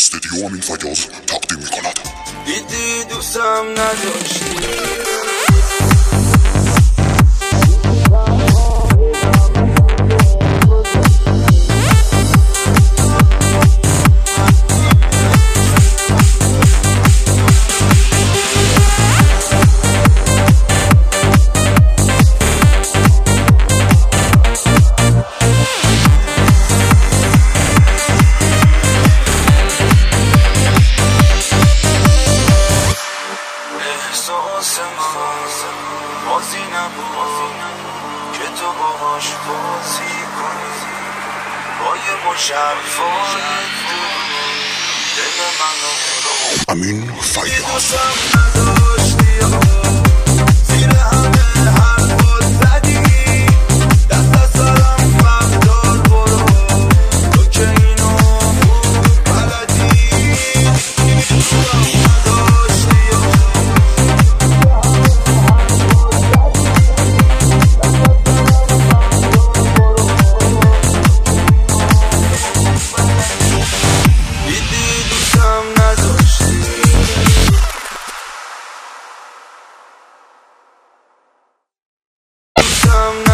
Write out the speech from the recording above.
استدیو امین فیاض تقدیم می‌کند. دیدی دوستم نداشتی احساس من بازی نبود که تو باهاش بازی کنی با یه مشرفای دل منو امین فیاض. زیر همه حرفات زدی دست از سرم بردار برو تو که اینو خوب بلدی I'm